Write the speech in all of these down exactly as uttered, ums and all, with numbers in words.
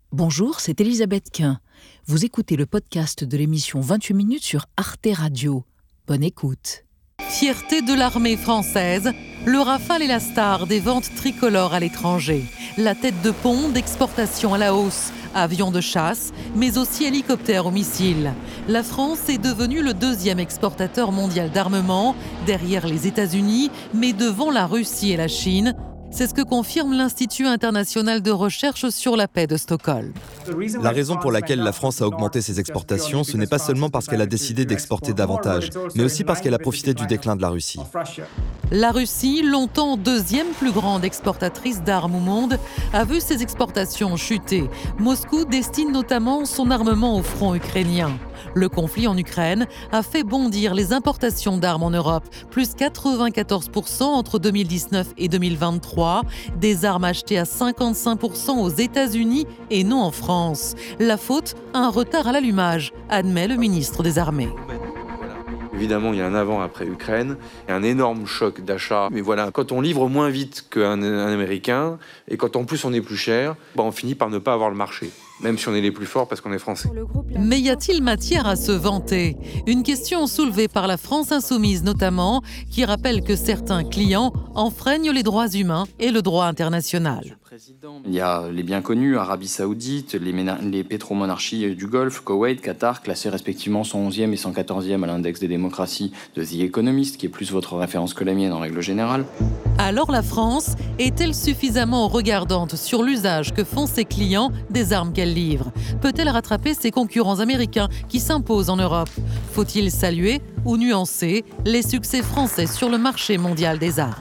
Bonjour, c'est Elisabeth Quint. Vous écoutez le podcast de l'émission vingt-huit minutes sur Arte Radio. Bonne écoute. Fierté de l'armée française, le Rafale est la star des ventes tricolores à l'étranger. La tête de pont d'exportation à la hausse, avions de chasse, mais aussi hélicoptères ou missiles. La France est devenue le deuxième exportateur mondial d'armement, derrière les États-Unis, mais devant la Russie et la Chine. C'est ce que confirme l'Institut international de recherche sur la paix de Stockholm. La raison pour laquelle la France a augmenté ses exportations, ce n'est pas seulement parce qu'elle a décidé d'exporter davantage, mais aussi parce qu'elle a profité du déclin de la Russie. La Russie, longtemps deuxième plus grande exportatrice d'armes au monde, a vu ses exportations chuter. Moscou destine notamment son armement au front ukrainien. Le conflit en Ukraine a fait bondir les importations d'armes en Europe, plus quatre-vingt-quatorze pour cent entre deux mille dix-neuf et deux mille vingt-trois, des armes achetées à cinquante-cinq pour cent aux États-Unis et non en France. La faute, un retard à l'allumage, admet le ministre des Armées. Évidemment, il y a un avant-après Ukraine, il y a un énorme choc d'achat. Mais voilà, quand on livre moins vite qu'un un Américain, et quand en plus on est plus cher, bah on finit par ne pas avoir le marché. Même si on est les plus forts parce qu'on est français. Mais y a-t-il matière à se vanter ? Une question soulevée par la France insoumise notamment, qui rappelle que certains clients enfreignent les droits humains et le droit international. Il y a les bien connus, Arabie Saoudite, les, ména- les pétromonarchies du Golfe, Koweït, Qatar, classés respectivement cent onzième et cent quatorzième à l'index des démocraties de The Economist, qui est plus votre référence que la mienne en règle générale. Alors la France est-elle suffisamment regardante sur l'usage que font ses clients des armes qu'elle livre ? Peut-elle rattraper ses concurrents américains qui s'imposent en Europe ? Faut-il saluer ou nuancer les succès français sur le marché mondial des armes ?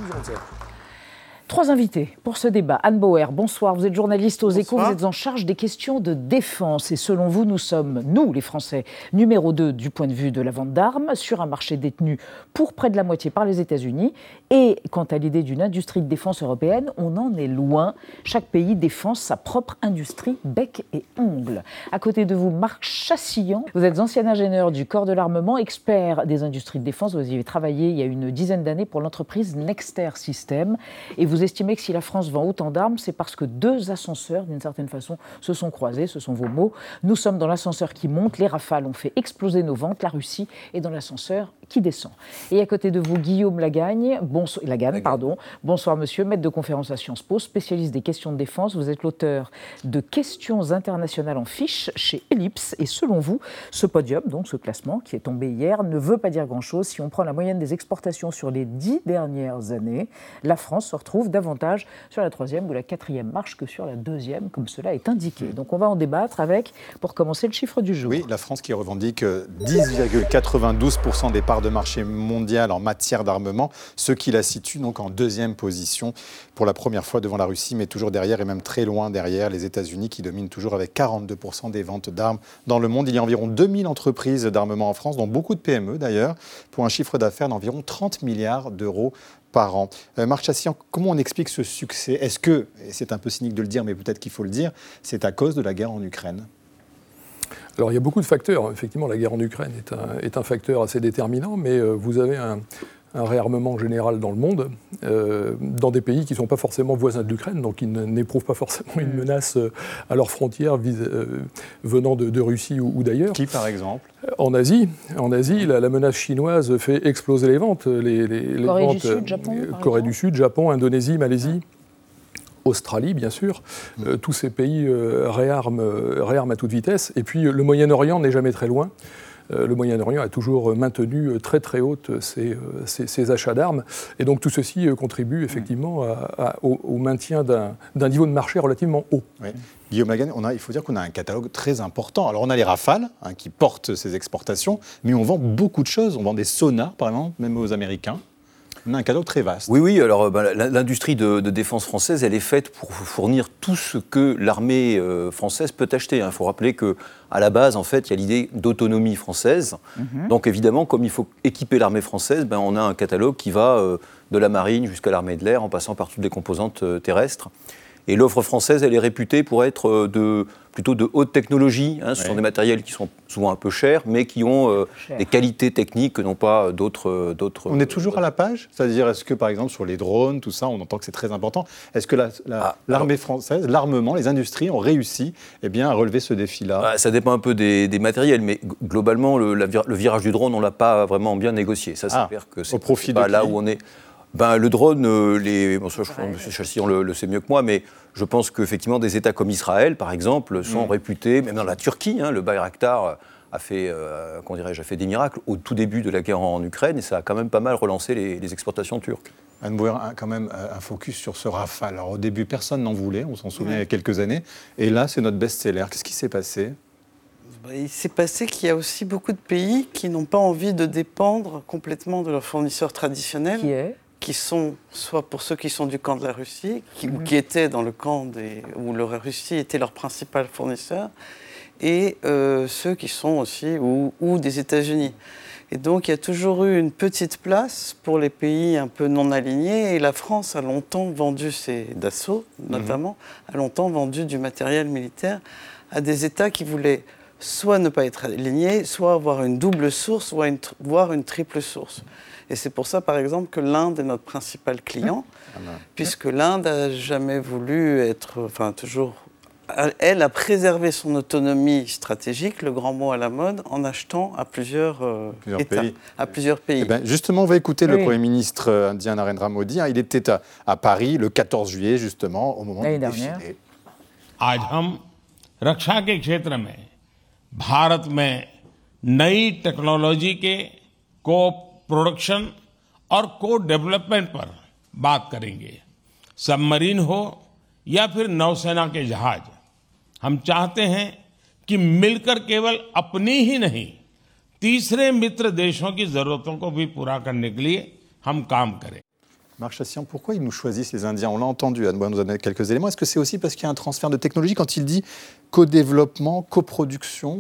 Trois invités pour ce débat. Anne Bauer, bonsoir. Vous êtes journaliste aux Échos, Bonsoir. vous êtes en charge des questions de défense. Et selon vous, nous sommes, nous les Français, numéro deux du point de vue de la vente d'armes, sur un marché détenu pour près de la moitié par les États-Unis. Et quant à l'idée d'une industrie de défense européenne, on en est loin. Chaque pays défend sa propre industrie, bec et ongle. À côté de vous, Marc Chassillan, vous êtes ancien ingénieur du corps de l'armement, expert des industries de défense. Vous y avez travaillé il y a une dizaine d'années pour l'entreprise Nexter Systems. Et vous estimez que si la France vend autant d'armes, c'est parce que deux ascenseurs, d'une certaine façon, se sont croisés, ce sont vos mots. Nous sommes dans l'ascenseur qui monte, les rafales ont fait exploser nos ventes, la Russie est dans l'ascenseur qui descend. Et à côté de vous, Guillaume Lagagne, bonsoir, Lagagne, pardon. Bonsoir monsieur, maître de conférence à Sciences Po, spécialiste des questions de défense. Vous êtes l'auteur de Questions internationales en fiche chez Ellipse. Et selon vous, ce podium, donc ce classement qui est tombé hier, ne veut pas dire grand-chose. Si on prend la moyenne des exportations sur les dix dernières années, la France se retrouve davantage sur la troisième ou la quatrième marche que sur la deuxième, comme cela est indiqué. Donc on va en débattre avec, pour commencer, le chiffre du jour. Oui, la France qui revendique dix virgule quatre-vingt-douze pour cent des parts de marché mondial en matière d'armement, ce qui la situe donc en deuxième position pour la première fois devant la Russie, mais toujours derrière et même très loin derrière les États-Unis qui dominent toujours avec quarante-deux pour cent des ventes d'armes dans le monde. Il y a environ deux mille entreprises d'armement en France, dont beaucoup de P M E d'ailleurs, pour un chiffre d'affaires d'environ trente milliards d'euros par an. Euh, Marc Chassillan, comment on explique ce succès ? Est-ce que, et c'est un peu cynique de le dire, mais peut-être qu'il faut le dire, c'est à cause de la guerre en Ukraine ? Alors il y a beaucoup de facteurs. Effectivement, la guerre en Ukraine est un, est un facteur assez déterminant, mais euh, vous avez un, un réarmement général dans le monde, euh, dans des pays qui ne sont pas forcément voisins de l'Ukraine, donc qui n'éprouvent pas forcément une menace euh, à leurs frontières vis, euh, venant de, de Russie ou, ou d'ailleurs. Qui, par exemple ? En Asie, en Asie la, la menace chinoise fait exploser les ventes. Les, les, les Corée ventes, du Sud, Japon, euh, par Corée exemple. du Sud, Japon, Indonésie, Malaisie. Australie, bien sûr, mmh. euh, tous ces pays euh, réarment, euh, réarment à toute vitesse. Et puis, euh, le Moyen-Orient n'est jamais très loin. Euh, le Moyen-Orient a toujours maintenu euh, très très haute ses, euh, ses, ses achats d'armes. Et donc, tout ceci euh, contribue effectivement à, à, au, au maintien d'un, d'un niveau de marché relativement haut. Oui. Guillaume Lagagne, on a, il faut dire qu'on a un catalogue très important. Alors, on a les Rafales hein, qui portent ces exportations, mais on vend beaucoup de choses. On vend des sonars, par exemple, même aux Américains. On a un catalogue très vaste. Oui, oui. Alors, bah, l'industrie de, de défense française, elle est faite pour fournir tout ce que l'armée euh, française peut acheter. Il faut rappeler qu'à la base, en fait, il y a l'idée d'autonomie française. Mm-hmm. Donc, évidemment, comme il faut équiper l'armée française, ben, on a un catalogue qui va euh, de la marine jusqu'à l'armée de l'air, en passant par toutes les composantes euh, terrestres. Et l'offre française, elle est réputée pour être de, plutôt de haute technologie. Hein. Ce ouais. sont des matériels qui sont souvent un peu chers, mais qui ont euh, des qualités techniques que n'ont pas d'autres, d'autres... On est toujours à la page ? C'est-à-dire, est-ce que, par exemple, sur les drones, tout ça, on entend que c'est très important. Est-ce que la, la, ah, l'armée alors... française, l'armement, les industries ont réussi eh bien, à relever ce défi-là ? ah, Ça dépend un peu des, des matériels, mais globalement, le, la, le virage du drone, on ne l'a pas vraiment bien négocié. Ça, c'est ah, clair que c'est, au profit c'est pas de là qui ? où on est... Ben, le drone, euh, les, bon, ça, je, ouais. M. Chalcyon le, le sait mieux que moi, mais je pense qu'effectivement des États comme Israël, par exemple, sont mmh. réputés, même dans la Turquie, hein, le Bayraktar a fait, euh, comment dirais-je, a fait des miracles au tout début de la guerre en, en Ukraine, et ça a quand même pas mal relancé les, les exportations turques. Anne Bauer, quand même un focus sur ce Rafale. Alors, au début, personne n'en voulait, on s'en souvient ouais. il y a quelques années, et là, c'est notre best-seller. Qu'est-ce qui s'est passé ? Il s'est passé qu'il y a aussi beaucoup de pays qui n'ont pas envie de dépendre complètement de leurs fournisseurs traditionnels. Qui est ? Qui sont, soit pour ceux qui sont du camp de la Russie, qui, mmh. ou qui étaient dans le camp des, où la Russie était leur principal fournisseur, et euh, ceux qui sont aussi, ou, ou des États-Unis. Et donc il y a toujours eu une petite place pour les pays un peu non alignés, et la France a longtemps vendu ses Dassault, notamment, mmh. a longtemps vendu du matériel militaire à des États qui voulaient soit ne pas être alignés, soit avoir une double source, voire une, voire une triple source. Et c'est pour ça, par exemple, que l'Inde est notre principal client, mmh. puisque l'Inde n'a jamais voulu être, enfin toujours, elle a préservé son autonomie stratégique, le grand mot à la mode, en achetant à plusieurs, euh, plusieurs États, pays. à plusieurs pays. Eh ben, justement, on va écouter oui. le Premier ministre indien Narendra Modi. Il était à, à Paris le quatorze juillet, justement, au moment du défilé. आज हम रक्षा के क्षेत्र में भारत में नई टेक्नोलॉजी के को प्रोडक्शन और को डेवलपमेंट पर बात करेंगे। सबमरीन हो या फिर नौसेना के जहाज, हम चाहते हैं कि मिलकर केवल अपनी ही नहीं, तीसरे मित्र देशों की जरूरतों को भी पूरा करने के लिए हम काम करें। Marc Chassyan, pourquoi ils nous choisissent, les Indiens ? On l'a entendu, Anne Bauer nous a donné quelques éléments. Est-ce que c'est aussi parce qu'il y a un transfert de technologie quand il dit co-développement, coproduction ?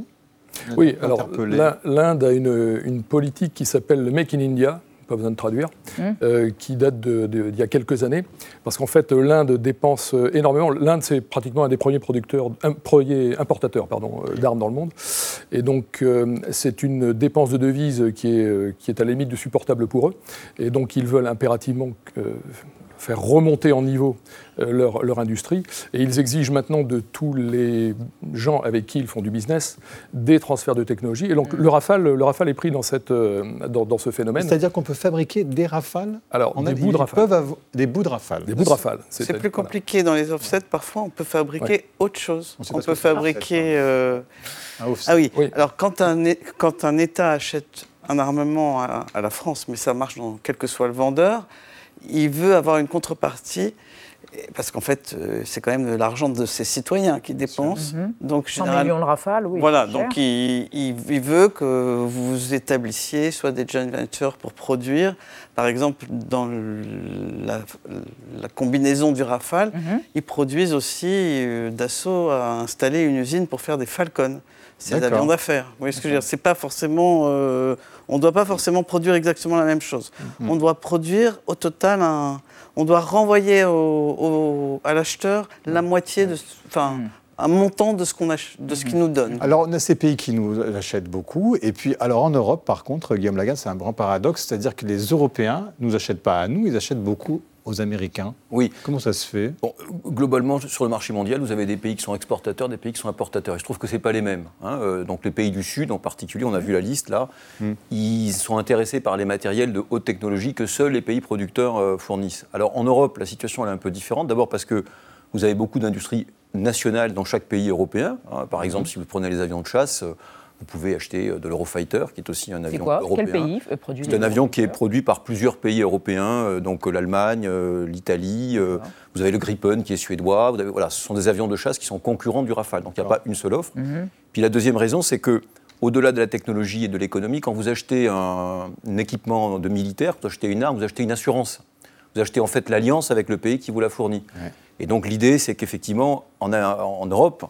Oui, alors l'Inde a une, une politique qui s'appelle le Make in India, pas besoin de traduire, mmh. euh, qui date de, de, d'il y a quelques années, parce qu'en fait l'Inde dépense énormément. L'Inde, c'est pratiquement un des premiers producteurs, un premier importateur, pardon, d'armes dans le monde, et donc euh, c'est une dépense de devises qui est, qui est à la limite de supportable pour eux, et donc ils veulent impérativement euh, faire remonter en niveau euh, leur, leur industrie. Et ils exigent maintenant de tous les gens avec qui ils font du business des transferts de technologie. Et donc mmh. le, Rafale, le Rafale est pris dans, cette, euh, dans, dans ce phénomène. C'est-à-dire qu'on peut fabriquer des Rafales ? Alors, des bouts de Rafale. Avoir des bouts de Rafale. Des bouts de Rafale. C'est, c'est plus compliqué voilà. dans les offsets. Parfois, on peut fabriquer ouais. autre chose. On, on peut fabriquer... Euh... Ah, ah oui. oui. Alors, quand un, quand un État achète un armement à, à la France, mais ça marche dans quel que soit le vendeur, il veut avoir une contrepartie, parce qu'en fait, c'est quand même de l'argent de ses citoyens qui dépensent. Mm-hmm. Donc, cent millions de Rafale, oui. Voilà, donc il, il, il veut que vous établissiez soit des joint ventures pour produire. Par exemple, dans le, la, la combinaison du Rafale, mm-hmm. ils produisent aussi, euh, Dassault a installé une usine pour faire des Falcon. C'est des avions d'affaires. Vous voyez ce que je veux dire ? C'est pas forcément, euh, on ne doit pas forcément produire exactement la même chose. Mm-hmm. On doit produire au total un... On doit renvoyer au, au, à l'acheteur la moitié, de, enfin, mm. un montant de ce, qu'on ach, de ce qu'il nous donne. Alors, on a ces pays qui nous achètent beaucoup. Et puis, alors en Europe, par contre, Guillaume Lagarde, c'est un grand paradoxe. C'est-à-dire que les Européens ne nous achètent pas à nous, ils achètent beaucoup aux Américains. Oui. Comment ça se fait ? Bon, globalement, sur le marché mondial, vous avez des pays qui sont exportateurs, des pays qui sont importateurs. Et je trouve que ce n'est pas les mêmes. Hein. Euh, donc les pays du Sud, en particulier, on a vu la liste là, mm. ils sont intéressés par les matériels de haute technologie que seuls les pays producteurs euh, fournissent. Alors en Europe, la situation elle est un peu différente. D'abord parce que vous avez beaucoup d'industries nationales dans chaque pays européen. Hein. Par exemple, mm. si vous prenez les avions de chasse, euh, vous pouvez acheter de l'Eurofighter, qui est aussi un avion c'est quoi européen. Quel pays produit C'est un avion qui est produit par plusieurs pays européens, euh, donc l'Allemagne, euh, l'Italie. Euh, vous avez le Gripen qui est suédois. Vous avez, voilà, ce sont des avions de chasse qui sont concurrents du Rafale. Donc il n'y a pas une seule offre. Mm-hmm. Puis la deuxième raison, c'est que au-delà de la technologie et de l'économie, quand vous achetez un, un équipement de militaire, vous achetez une arme, vous achetez une assurance. Vous achetez en fait l'alliance avec le pays qui vous la fournit. Ouais. Et donc l'idée, c'est qu'effectivement, en, en Europe,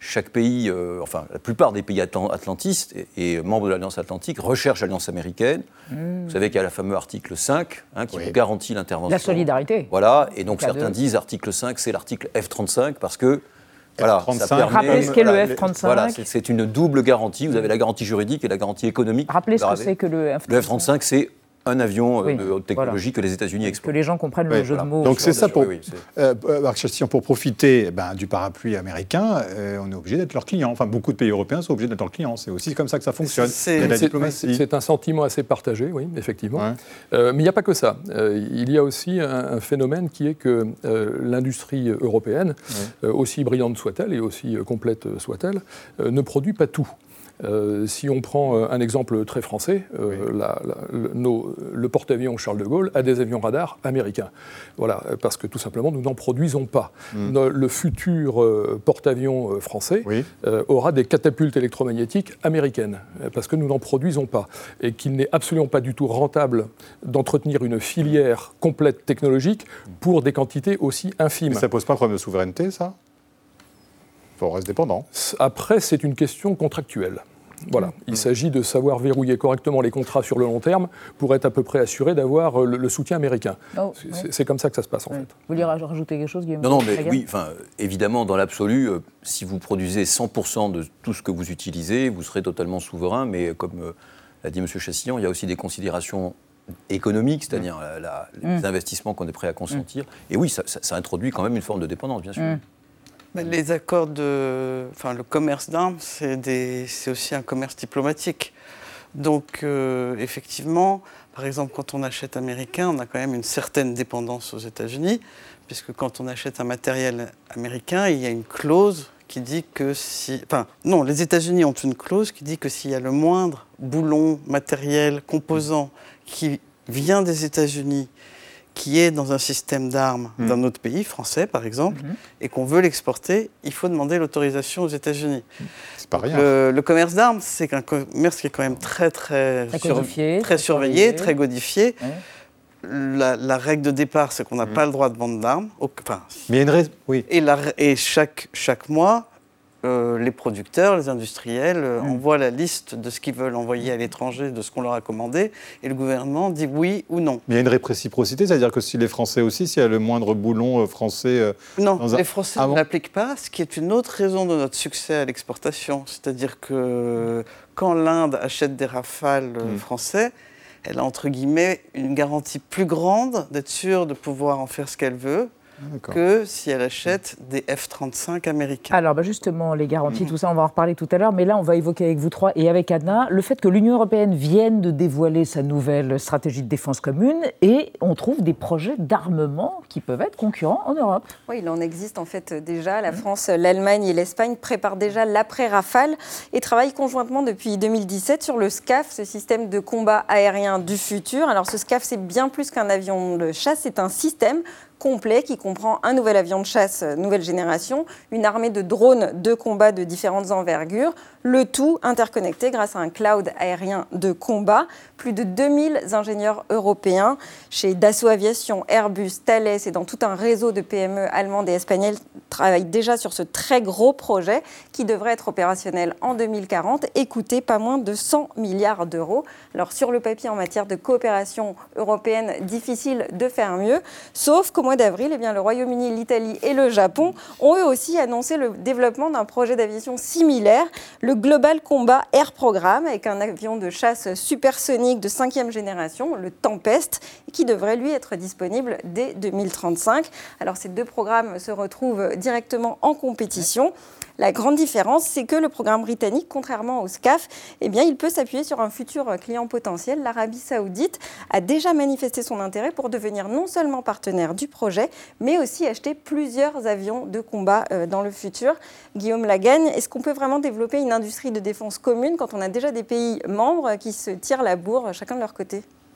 chaque pays, euh, enfin la plupart des pays atlant- atlantistes et, et membres de l'Alliance Atlantique recherchent l'Alliance américaine. Mmh. Vous savez qu'il y a le fameux article cinq hein, qui oui. vous garantit l'intervention. La solidarité. Voilà, et donc certains de... disent article cinq, c'est l'article F trente-cinq parce que voilà, F trente-cinq, ça permet, rappelez ce qu'est voilà, le F trente-cinq. Voilà, c'est, c'est une double garantie. Vous avez la garantie juridique et la garantie économique. Rappelez ce que c'est que le F trente-cinq. Le F trente-cinq, c'est un avion oui, de haute technologie voilà. que les États-Unis exportent. Que les gens comprennent oui, le jeu voilà. de mots. Donc c'est ça pour, oui, oui, euh, Marc Chastillon, pour profiter ben, du parapluie américain, euh, on est obligé d'être leur client. Enfin, beaucoup de pays européens sont obligés d'être leurs clients. C'est aussi comme ça que ça fonctionne. C'est, c'est, la diplomatie. c'est un sentiment assez partagé, oui, effectivement. Ouais. Euh, mais il n'y a pas que ça. Euh, il y a aussi un, un phénomène qui est que euh, l'industrie européenne, ouais. euh, aussi brillante soit-elle et aussi euh, complète soit-elle, euh, ne produit pas tout. Euh, si on prend euh, un exemple très français, euh, oui. la, la, le, nos, le porte-avions Charles de Gaulle a des avions radars américains. Voilà, parce que tout simplement, nous n'en produisons pas. Mm. No, le futur euh, porte-avions euh, français oui. euh, aura des catapultes électromagnétiques américaines, parce que nous n'en produisons pas. Et qu'il n'est absolument pas du tout rentable d'entretenir une filière complète technologique pour des quantités aussi infimes. Mais ça ne pose pas un problème de souveraineté, ça ? On reste dépendant. Après, c'est une question contractuelle. Voilà. Mmh. Il s'agit de savoir verrouiller correctement les contrats sur le long terme pour être à peu près assuré d'avoir le, le soutien américain. Oh, c'est, oui. c'est comme ça que ça se passe, en oui. fait. Vous voulez rajouter quelque chose, Guillaume ? Non, non, mais oui, évidemment, dans l'absolu, euh, si vous produisez cent pour cent de tout ce que vous utilisez, vous serez totalement souverain, mais comme euh, l'a dit M. Chastillon, il y a aussi des considérations économiques, c'est-à-dire mmh. la, la, les mmh. investissements qu'on est prêt à consentir. Mmh. Et oui, ça, ça, ça introduit quand même une forme de dépendance, bien sûr. Mmh. Les accords de... Enfin, le commerce d'armes, c'est, des... c'est aussi un commerce diplomatique. Donc, euh, effectivement, par exemple, quand on achète américain, on a quand même une certaine dépendance aux États-Unis, puisque quand on achète un matériel américain, il y a une clause qui dit que si... Enfin, non, les États-Unis ont une clause qui dit que s'il y a le moindre boulon, matériel, composant qui vient des États-Unis, qui est dans un système d'armes mmh. d'un autre pays, français par exemple, mmh. et qu'on veut l'exporter, il faut demander l'autorisation aux États-Unis. C'est pas rien. Le, le commerce d'armes, c'est un commerce qui est quand même très, très, très, sur, codifié, très surveillé, surveillé, très codifié. Ouais. La, la règle de départ, c'est qu'on n'a mmh. pas le droit de vendre d'armes. Enfin, Mais il y a une raison, oui. Et, la, et chaque, chaque mois, Euh, les producteurs, les industriels euh, mmh. envoient la liste de ce qu'ils veulent envoyer à l'étranger, de ce qu'on leur a commandé, et le gouvernement dit oui ou non. Mais il y a une réciprocité, c'est-à-dire que si les Français aussi, s'il y a le moindre boulon euh, français... Euh, non, dans un... les Français ah ne bon l'appliquent pas, ce qui est une autre raison de notre succès à l'exportation. C'est-à-dire que quand l'Inde achète des Rafales euh, mmh. français, elle a entre guillemets une garantie plus grande d'être sûre de pouvoir en faire ce qu'elle veut, D'accord. que si elle achète des F trente-cinq américains. Alors bah justement, les garanties, mmh. tout ça, on va en reparler tout à l'heure, mais là on va évoquer avec vous trois et avec Anna le fait que l'Union européenne vienne de dévoiler sa nouvelle stratégie de défense commune et on trouve des projets d'armement qui peuvent être concurrents en Europe. Oui, il en existe en fait déjà. La France, l'Allemagne et l'Espagne préparent déjà l'après-Rafale et travaillent conjointement depuis deux mille dix-sept sur le SCAF, ce système de combat aérien du futur. Alors ce SCAF, c'est bien plus qu'un avion de chasse, c'est un système complet qui comprend un nouvel avion de chasse nouvelle génération, une armée de drones de combat de différentes envergures, le tout interconnecté grâce à un cloud aérien de combat. Plus de deux mille ingénieurs européens chez Dassault Aviation, Airbus, Thales et dans tout un réseau de P M E allemandes et espagnoles travaillent déjà sur ce très gros projet qui devrait être opérationnel en deux mille quarante et coûter pas moins de cent milliards d'euros. Alors sur le papier, en matière de coopération européenne, difficile de faire mieux, sauf qu'au mois d'avril, eh bien, le Royaume-Uni, l'Italie et le Japon ont eux aussi annoncé le développement d'un projet d'aviation similaire, le Global Combat Air Programme, avec un avion de chasse supersonique de cinquième génération, le Tempest, qui devrait lui être disponible dès deux mille trente-cinq. Alors ces deux programmes se retrouvent directement en compétition. La grande différence, c'est que le programme britannique, contrairement au SCAF, eh bien, il peut s'appuyer sur un futur client potentiel. L'Arabie Saoudite a déjà manifesté son intérêt pour devenir non seulement partenaire du projet, mais aussi acheter plusieurs avions de combat euh, dans le futur. Guillaume Lagagne, est-ce qu'on peut vraiment développer une industrie de défense commune quand on a déjà des pays membres qui se tirent la bourre chacun de leur côté ?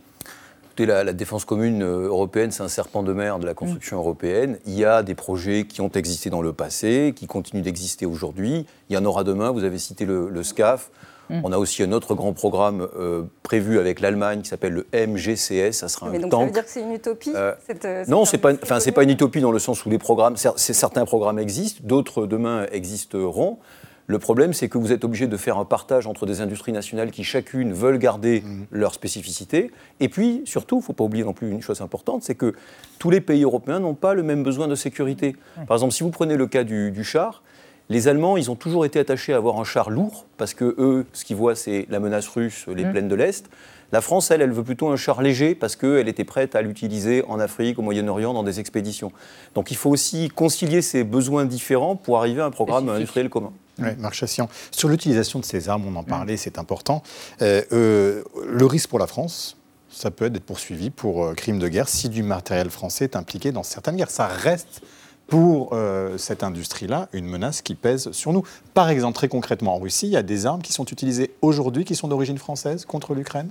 Écoutez, la, la défense commune européenne, c'est un serpent de mer de la construction mmh. européenne. Il y a des projets qui ont existé dans le passé, qui continuent d'exister aujourd'hui. Il y en aura demain, vous avez cité le, le SCAF. Mmh. On a aussi un autre grand programme euh, prévu avec l'Allemagne qui s'appelle le M G C S. Ça sera Mais un donc tank. Ça veut dire que c'est une utopie euh, cette, cette Non, c'est pas, enfin, c'est pas une utopie dans le sens où les programmes, certains programmes existent, d'autres demain existeront. Le problème, c'est que vous êtes obligé de faire un partage entre des industries nationales qui, chacune, veulent garder mmh. leur spécificité. Et puis, surtout, il ne faut pas oublier non plus une chose importante, c'est que tous les pays européens n'ont pas le même besoin de sécurité. Mmh. Par exemple, si vous prenez le cas du, du char, les Allemands, ils ont toujours été attachés à avoir un char lourd, parce que eux, ce qu'ils voient, c'est la menace russe, les mmh. plaines de l'Est. La France, elle, elle veut plutôt un char léger parce qu'elle était prête à l'utiliser en Afrique, au Moyen-Orient, dans des expéditions. Donc il faut aussi concilier ces besoins différents pour arriver à un programme industriel commun. Oui, Marc Chassian. Sur l'utilisation de ces armes, on en parlait, mmh. c'est important. Euh, euh, le risque pour la France, ça peut être d'être poursuivi pour euh, crime de guerre si du matériel français est impliqué dans certaines guerres. Ça reste pour euh, cette industrie-là une menace qui pèse sur nous. Par exemple, très concrètement, en Russie, il y a des armes qui sont utilisées aujourd'hui qui sont d'origine française contre l'Ukraine.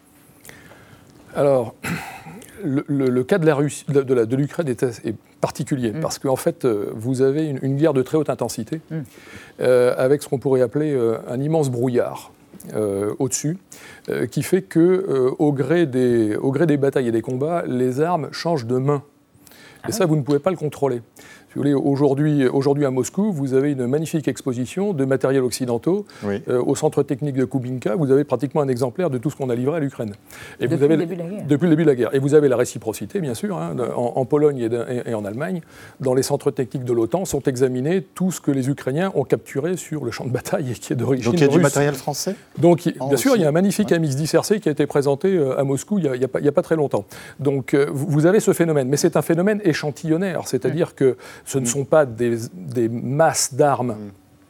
Alors, le, le, le cas de, la Russie, de, de, la, de l'Ukraine est, est particulier, mmh. parce qu'en fait, euh, vous avez une, une guerre de très haute intensité, mmh. euh, avec ce qu'on pourrait appeler euh, un immense brouillard euh, au-dessus, euh, qui fait que, euh, au, gré des, au gré des batailles et des combats, les armes changent de main. Et ça, vous ne pouvez pas le contrôler. Si vous voulez, aujourd'hui, aujourd'hui à Moscou, vous avez une magnifique exposition de matériels occidentaux. Oui. Euh, au centre technique de Kubinka, vous avez pratiquement un exemplaire de tout ce qu'on a livré à l'Ukraine. Et depuis vous avez, le début de la guerre. Depuis le début de la guerre. Et vous avez la réciprocité, bien sûr, hein, en, en Pologne et, de, et, et en Allemagne. Dans les centres techniques de l'OTAN sont examinés tout ce que les Ukrainiens ont capturé sur le champ de bataille et qui est d'origine russe. Donc il y a du matériel français ? Donc, il, bien sûr, il y a un magnifique ouais. M X dix R C qui a été présenté à Moscou il n'y a, a, a pas très longtemps. Donc euh, vous avez ce phénomène. Mais c'est un phénomène échantillonnaire, c'est-à-dire mmh. que ce ne sont pas des Des, des masses d'armes mmh.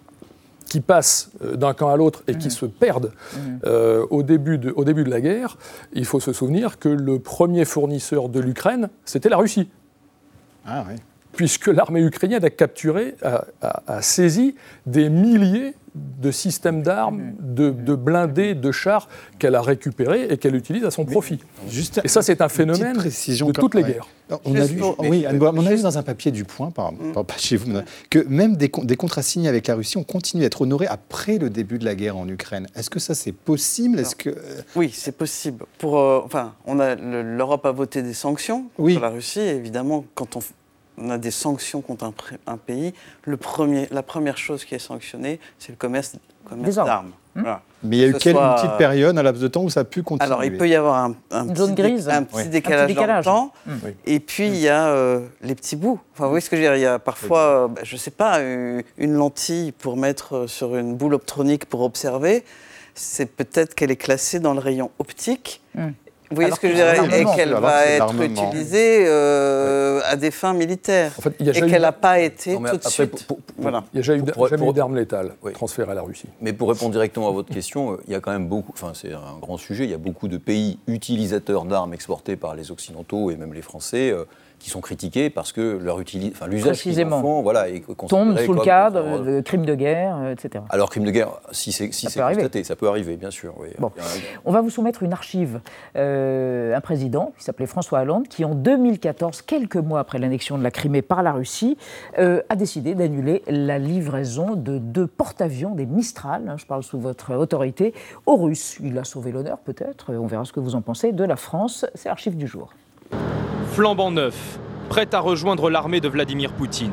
qui passent d'un camp à l'autre et mmh. qui se perdent mmh. euh, au, début de, au début de la guerre. Il faut se souvenir que le premier fournisseur de l'Ukraine, c'était la Russie. Ah oui. Puisque l'armée ukrainienne a capturé, a, a, a saisi des milliers de systèmes d'armes, de, de blindés, de chars qu'elle a récupérés et qu'elle utilise à son mais profit. Juste et ça, c'est un phénomène de toutes les ouais. guerres. On a, lu, oui, on a vu dans un papier du Point, par, mm. pas chez vous, que même des, des contrats signés avec la Russie ont continué à être honorés après le début de la guerre en Ukraine. Est-ce que ça, c'est possible ? Est-ce que... Oui, c'est possible. Pour, euh, enfin, on a, le, l'Europe a voté des sanctions oui. sur la Russie. Et évidemment, quand on... on a des sanctions contre un, un pays, le premier, la première chose qui est sanctionnée, c'est le commerce, commerce d'armes. Mmh. Voilà. Mais il y a eu quelle soit... petite période, un laps de temps, où ça a pu continuer ? Alors, il peut y avoir un, un, petit, grise, un petit oui. décalage, un petit décalage dans le temps. Mmh. Oui. Et puis, mmh. il y a euh, les petits bouts. Enfin, vous voyez ce que je veux dire ? Il y a parfois, bah, je ne sais pas, une lentille pour mettre sur une boule optronique pour observer. C'est peut-être qu'elle est classée dans le rayon optique. Mmh. Vous voyez Alors ce que je dirais, et qu'elle va être utilisée euh, à des fins militaires, en fait, et qu'elle n'a eu... pas été non, tout après, de suite. Pour, pour, pour, voilà. Il n'y a jamais, pour, jamais pour, eu d'armes létales oui. transférées à la Russie. Mais pour répondre directement à votre question, il y a quand même beaucoup, enfin c'est un grand sujet, il y a beaucoup de pays utilisateurs d'armes exportées par les Occidentaux et même les Français euh, qui sont critiqués parce que leur utilise, enfin, l'usage qu'ils en font voilà, est considéré tombe sous le cadre euh, de crimes de guerre, euh, et cetera. Alors, crimes de guerre, si c'est, si c'est constaté, ça peut arriver, bien sûr. Oui. Bon. On va vous soumettre une archive. Euh, un président, qui s'appelait François Hollande, qui en deux mille quatorze, quelques mois après l'annexion de la Crimée par la Russie, euh, a décidé d'annuler la livraison de deux porte-avions, des Mistral, hein, je parle sous votre autorité, aux Russes. Il a sauvé l'honneur, peut-être, on verra ce que vous en pensez, de la France. C'est l'archive du jour. Flambant neuf, prêt à rejoindre l'armée de Vladimir Poutine.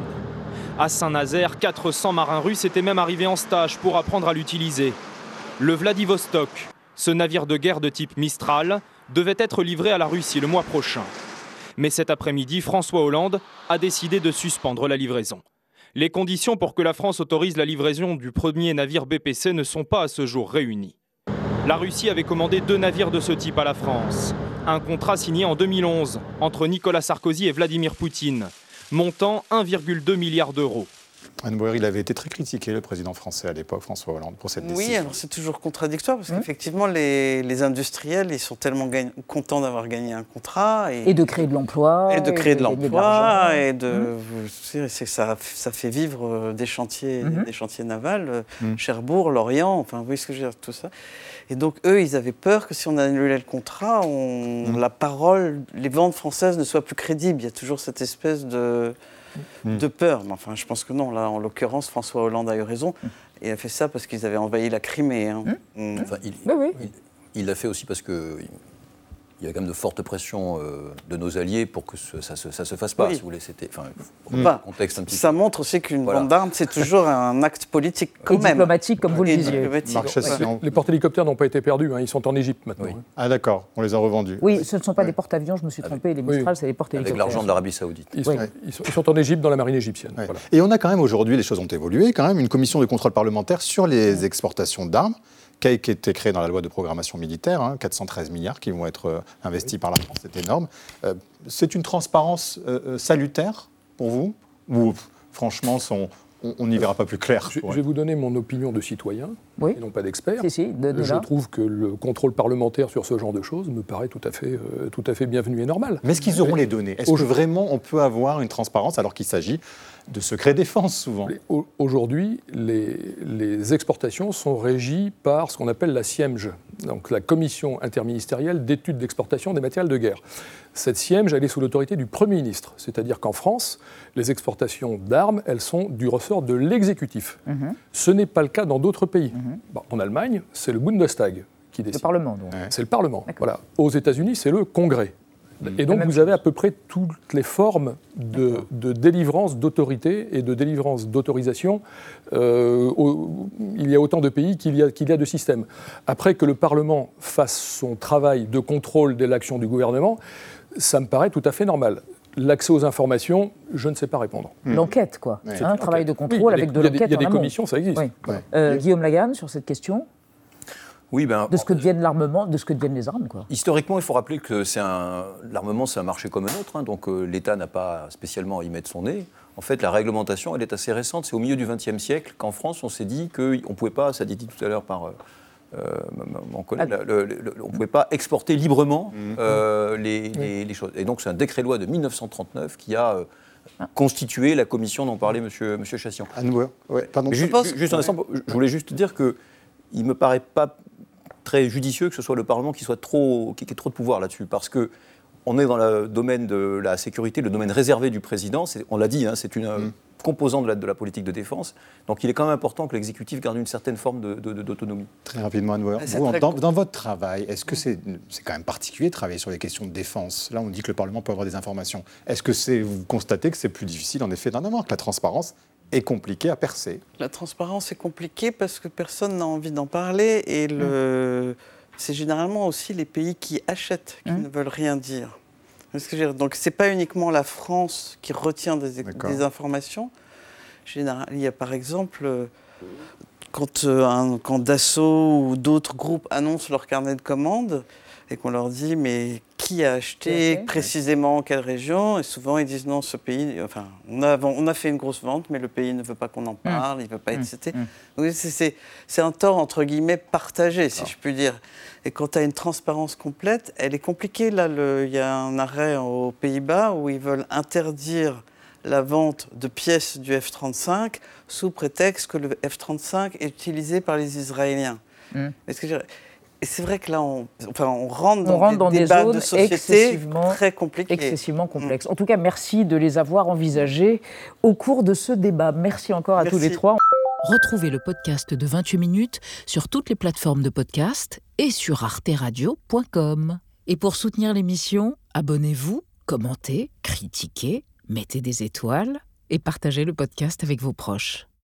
À Saint-Nazaire, quatre cents marins russes étaient même arrivés en stage pour apprendre à l'utiliser. Le Vladivostok, ce navire de guerre de type Mistral, devait être livré à la Russie le mois prochain. Mais cet après-midi, François Hollande a décidé de suspendre la livraison. Les conditions pour que la France autorise la livraison du premier navire B P C ne sont pas à ce jour réunies. La Russie avait commandé deux navires de ce type à la France. Un contrat signé en deux mille onze entre Nicolas Sarkozy et Vladimir Poutine, montant un virgule deux milliard d'euros. Anne Bauer, il avait été très critiqué, le président français à l'époque, François Hollande, pour cette décision. Oui, alors c'est toujours contradictoire, parce Mmh. qu'effectivement, les, les industriels, ils sont tellement gagne- contents d'avoir gagné un contrat. Et, Et de créer de l'emploi. et de créer de gagner l'emploi, l'argent. et de, Mmh. vous savez, c'est, ça, ça fait vivre euh, des chantiers, Mmh. des chantiers navals, euh, Mmh. Cherbourg, Lorient, enfin, vous voyez ce que je veux dire, tout ça. Et donc, eux, ils avaient peur que si on annulait le contrat, on, Mmh. la parole, les ventes françaises ne soient plus crédibles. Il y a toujours cette espèce de... Mmh. de peur. Mais enfin, je pense que non. Là, en l'occurrence, François Hollande a eu raison. Et a fait ça parce qu'ils avaient envahi la Crimée. Hein. Mmh. Enfin, il, Oui, oui. il, il l'a fait aussi parce que il y a quand même de fortes pressions euh, de nos alliés pour que ce, ça ne se, ça se fasse pas, Oui. si vous voulez. C'était, enfin, Mmh. Bah, contexte un petit ça montre aussi qu'une Voilà. vente d'armes, c'est toujours un acte politique quand Et même. diplomatique, comme vous le Et disiez. diplomatique. Marc Chassaigne. Les porte-hélicoptères n'ont pas été perdus, hein, ils sont en Égypte maintenant. Oui. hein. Ah d'accord, on les a revendus. Oui, ce ne sont pas Ouais. des porte-avions, je me suis Avec- trompé. Les oui. Mistral, c'est des porte-hélicoptères. Avec l'argent de l'Arabie Saoudite. Ils, sont, Oui. ils sont- ils sont en Égypte, dans la marine égyptienne. Ouais. Voilà. Et on a quand même aujourd'hui, les choses ont évolué, quand même, une commission de contrôle parlementaire sur les exportations d'armes, qui a été créée dans la loi de programmation militaire, hein, quatre cent treize milliards qui vont être euh, investis par la France, c'est énorme. Euh, c'est une transparence euh, euh, salutaire pour vous ? Ou pff, franchement, son- on on n'y verra pas plus clair Je, ouais. je vais vous donner mon opinion de citoyen, Oui. et non pas d'expert. Si, si, de, de Je là. trouve que le contrôle parlementaire sur ce genre de choses me paraît tout à fait, euh, tout à fait bienvenu et normal. Mais est-ce qu'ils auront les données ? Est-ce que Aujourd'hui- vraiment on peut avoir une transparence alors qu'il s'agit de secret défense souvent ? Les- au- Aujourd'hui, les, les exportations sont régies par ce qu'on appelle la CIEMG, donc la Commission interministérielle d'études d'exportation des matériels de guerre. Cette CIEMG, elle est sous l'autorité du Premier ministre, c'est-à-dire qu'en France, les exportations d'armes, elles sont du ressort de l'exécutif. Mhm. Ce n'est pas le cas dans d'autres pays. Mhm. Bon, en Allemagne, c'est le Bundestag qui Le décide. Parlement, donc. C'est le Parlement. D'accord. Voilà. Aux États-Unis, c'est le Congrès. Et donc, La même vous avez à peu près toutes les formes de, de délivrance d'autorité et de délivrance d'autorisation. Euh, au- il y a autant de pays qu'il y a, qu'il y a de systèmes. Après que le Parlement fasse son travail de contrôle de l'action du gouvernement, ça me paraît tout à fait normal. L'accès aux informations, je ne sais pas répondre. L'enquête, quoi. Ouais. Hein, travail de Oui, contrôle il y a des- avec de il y a des- l'enquête Il y a des en amont. commissions, ça existe. Oui. Voilà. Euh, Guillaume Lagarde, sur cette question, Oui, ben, de ce que deviennent l'armement, de ce que deviennent les armes, quoi. historiquement, il faut rappeler que c'est un, l'armement, c'est un marché comme un autre, hein, donc euh, l'État n'a pas spécialement à y mettre son nez. En fait, la réglementation, elle est assez récente. C'est au milieu du vingtième siècle qu'en France, on s'est dit qu'on ne pouvait pas, ça a été dit tout à l'heure par euh, euh, mon collègue, Ah. le- le- le- on ne pouvait pas exporter librement euh, les, les- les choses. Et donc, c'est un décret-loi de mille neuf cent trente-neuf qui a euh, constitué la commission dont parlait Monsieur, Monsieur Chassaigne. Anne Bauer, ouais, pardon. Mais Je ju- pense- ju- juste un instant, je voulais juste dire que il me paraît pas très judicieux que ce soit le Parlement qui soit trop, qui ait trop de pouvoir là-dessus, parce que on est dans le domaine de la sécurité, le domaine réservé du président. C'est- on l'a dit, hein, c'est une euh, composante de la, de la politique de défense. Donc, il est quand même important que l'exécutif garde une certaine forme de- de- de- d'autonomie. Très rapidement, Anne Bauer. Ah, c'est Vous, très dans, cool. dans votre travail, est-ce que c'est, c'est quand même particulier de travailler sur les questions de défense ? Là, on dit que le Parlement peut avoir des informations. Est-ce que c'est, vous constatez que c'est plus difficile, en effet, d'en avoir, que la transparence est compliquée à percer ? La transparence est compliquée parce que personne n'a envie d'en parler et le... c'est généralement aussi les pays qui achètent qui Mmh. ne veulent rien dire. Vous voyez ce que je veux dire ? Donc c'est pas uniquement la France qui retient des, D'accord. des informations. Général- il y a par exemple euh, quand, euh, un, quand Dassault ou d'autres groupes annoncent leur carnet de commandes et qu'on leur dit mais qui a acheté Ok. précisément quelle région, et souvent ils disent non, ce pays, enfin on a, on a fait une grosse vente mais le pays ne veut pas qu'on en parle, il ne veut pas être cité. Mm. Donc c'est- c'est c'est un tort entre guillemets partagé si je puis dire. Et quand tu as une transparence complète, elle est compliquée. Là, le- il y a un arrêt aux Pays-Bas où ils veulent interdire la vente de pièces du F trente-cinq sous prétexte que le F trente-cinq est utilisé par les Israéliens. Mm. Est-ce que je- Et c'est vrai que là, on, enfin, on rentre On dans rentre des dans des débats zones de société excessivement- très compliqués. Excessivement complexes. En tout cas, merci de les avoir envisagés au cours de ce débat. Merci encore à tous Merci. les trois. Retrouvez le podcast de vingt-huit minutes sur toutes les plateformes de podcast et sur arte radio point com. Et pour soutenir l'émission, abonnez-vous, commentez, critiquez, mettez des étoiles et partagez le podcast avec vos proches.